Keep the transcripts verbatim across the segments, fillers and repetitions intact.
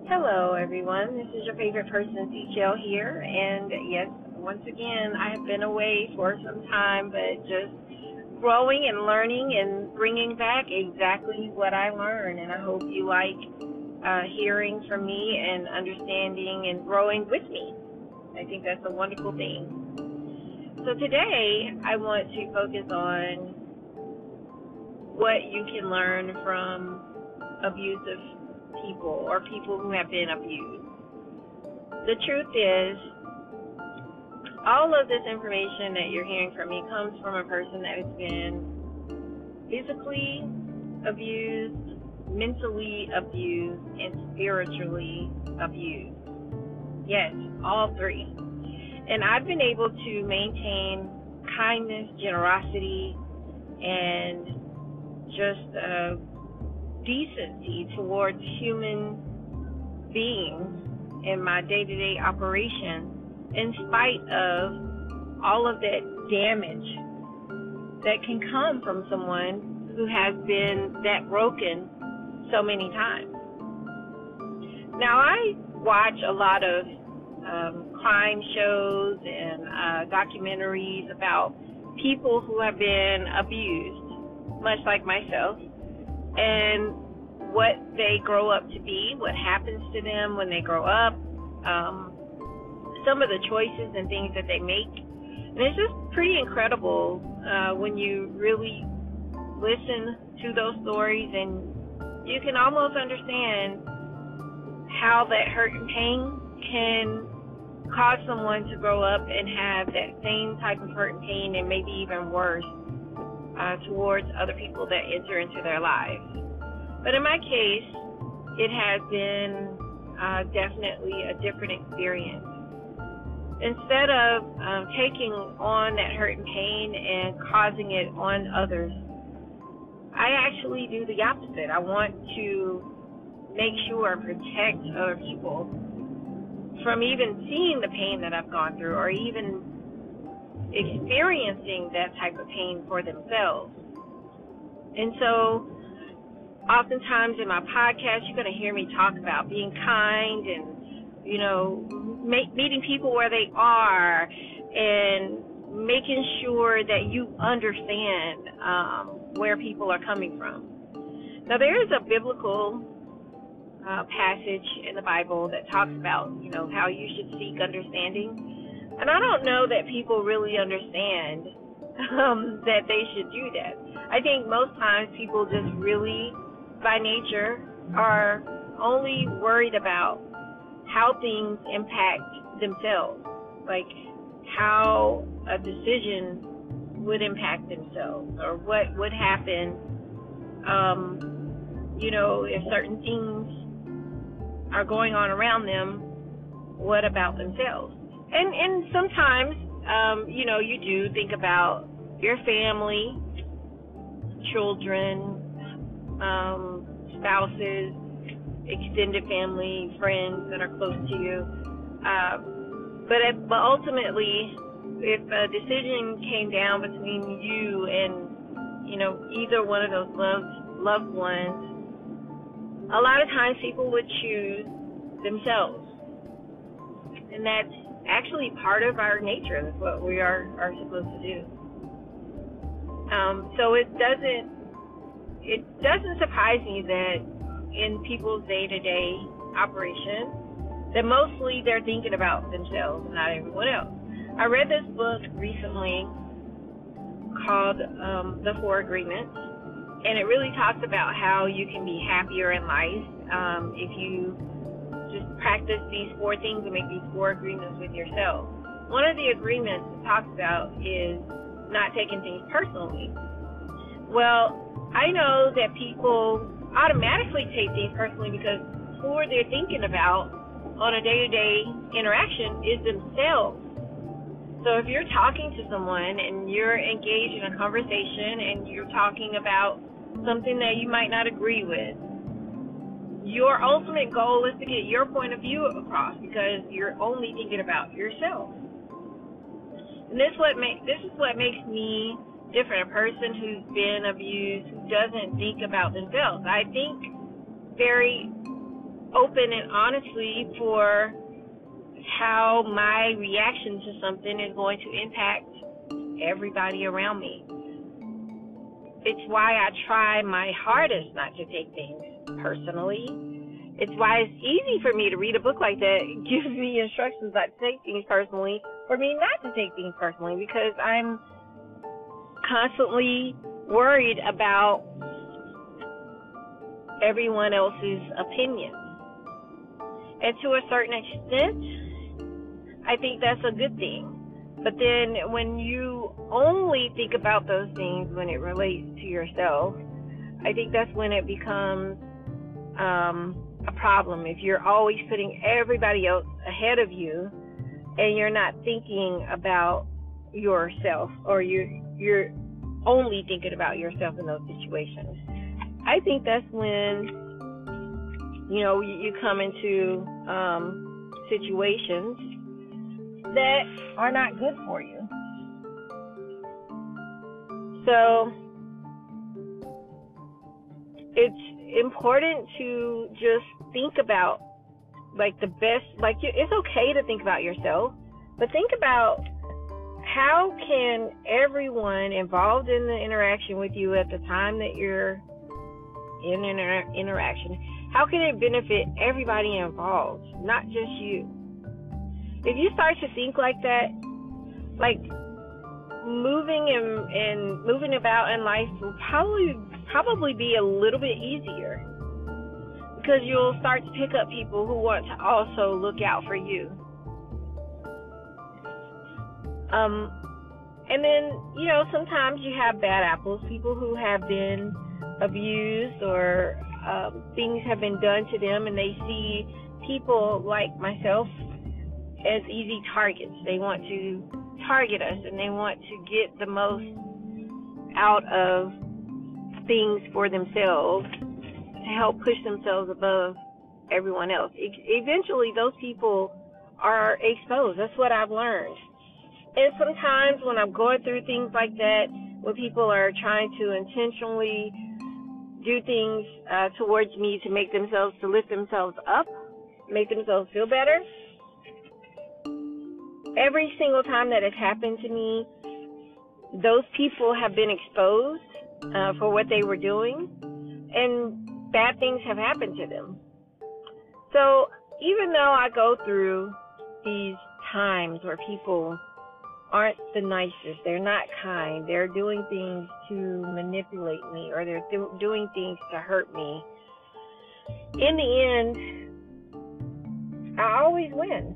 Hello, everyone. This is your favorite person, T-Shell here. And yes, once again, I have been away for some time, but just growing and learning and bringing back exactly what I learned. And I hope you like uh, hearing from me and understanding and growing with me. I think that's a wonderful thing. So today, I want to focus on what you can learn from abusive people or people who have been abused. The truth is, all of this information that you're hearing from me comes from a person that has been physically abused, mentally abused, and spiritually abused. Yes, all three. And I've been able to maintain kindness, generosity, and just uh, decency towards human beings in my day-to-day operation, in spite of all of that damage that can come from someone who has been that broken so many times. Now, I watch a lot of um, crime shows and uh, documentaries about people who have been abused, much like myself, and what they grow up to be, what happens to them when they grow up, um, some of the choices and things that they make. And it's just pretty incredible uh, when you really listen to those stories, and you can almost understand how that hurt and pain can cause someone to grow up and have that same type of hurt and pain, and maybe even worse, Uh, towards other people that enter into their lives. But in my case, it has been uh, definitely a different experience. Instead of um, taking on that hurt and pain and causing it on others, I actually do the opposite. I want to make sure and protect other people from even seeing the pain that I've gone through, or even experiencing that type of pain for themselves. And so oftentimes in my podcast, you're going to hear me talk about being kind and, you know, make, meeting people where they are and making sure that you understand um, where people are coming from. Now, there is a biblical uh, passage in the Bible that talks about, you know, how you should seek understanding. And I don't know that people really understand um, that they should do that. I think most times people just really, by nature, are only worried about how things impact themselves, like how a decision would impact themselves, or what would happen, um, you know, if certain things are going on around them, what about themselves? And and sometimes, um, you know, you do think about your family, children, um, spouses, extended family, friends that are close to you. Uh, but, it, but ultimately, if a decision came down between you and, you know, either one of those loved, loved ones, a lot of times people would choose themselves. And that's actually part of our nature. That's what we are, are supposed to do. Um, so it doesn't it doesn't surprise me that in people's day-to-day operation, that mostly they're thinking about themselves and not everyone else. I read this book recently called um, The Four Agreements, and it really talks about how you can be happier in life um, if you just practice these four things and make these four agreements with yourself. One of the agreements it talks about is not taking things personally. Well, I know that people automatically take things personally because who they're thinking about on a day-to-day interaction is themselves. So if you're talking to someone and you're engaged in a conversation and you're talking about something that you might not agree with, your ultimate goal is to get your point of view across because you're only thinking about yourself. And this what make this is what makes me different, a person who's been abused, who doesn't think about themselves. I think very open and honestly for how my reaction to something is going to impact everybody around me. It's why I try my hardest not to take things personally. It's why it's easy for me to read a book like that. It gives me instructions not to take things personally, for me not to take things personally, because I'm constantly worried about everyone else's opinion. And to a certain extent, I think that's a good thing. But then when you only think about those things when it relates to yourself, I think that's when it becomes um, a problem. If you're always putting everybody else ahead of you and you're not thinking about yourself, or you're, you're only thinking about yourself in those situations, I think that's when, you know, you, you come into um, situations that are not good for you. So it's important to just think about, like, the best, like, it's okay to think about yourself, but think about how can everyone involved in the interaction with you at the time that you're in an inter- interaction, how can it benefit everybody involved, not just you? If you start to think like that, like, moving and, and moving about in life will probably probably be a little bit easier, because you'll start to pick up people who want to also look out for you. Um, and then, you know, sometimes you have bad apples, people who have been abused, or um, things have been done to them, and they see people like myself as easy targets. They want to target us, and they want to get the most out of things for themselves to help push themselves above everyone else. E- eventually, those people are exposed. That's what I've learned. And sometimes when I'm going through things like that, when people are trying to intentionally do things uh, towards me to make themselves, to lift themselves up, make themselves feel better, every single time that has happened to me, those people have been exposed uh, for what they were doing, and bad things have happened to them. So even though I go through these times where people aren't the nicest, they're not kind, they're doing things to manipulate me, or they're th- doing things to hurt me, in the end, I always win.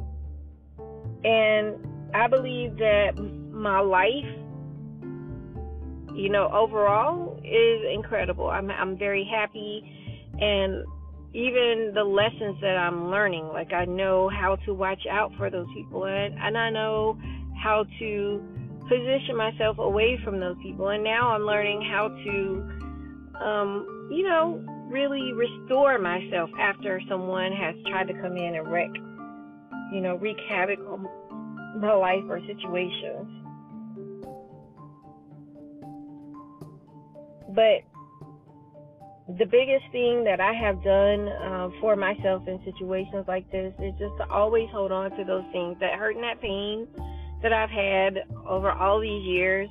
And I believe that my life, you know, overall is incredible. I'm I'm very happy, and even the lessons that I'm learning, like, I know how to watch out for those people, and, and I know how to position myself away from those people. And now I'm learning how to, um, you know, really restore myself after someone has tried to come in and wreck, you know, wreak havoc on my life or situations. But the biggest thing that I have done uh, for myself in situations like this is just to always hold on to those things, that hurt and that pain that I've had over all these years.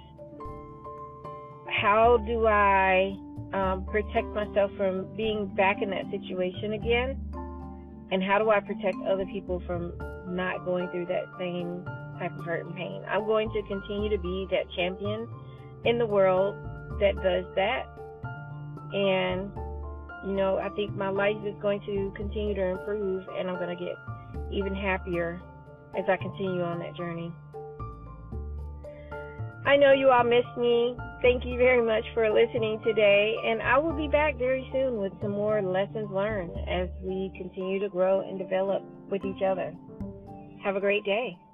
How do I um, protect myself from being back in that situation again? And how do I protect other people from not going through that same type of hurt and pain? I'm going to continue to be that champion in the world that does that. And, you know, I think my life is going to continue to improve, and I'm going to get even happier as I continue on that journey. I know you all missed me. Thank you very much for listening today, and I will be back very soon with some more lessons learned as we continue to grow and develop with each other. Have a great day.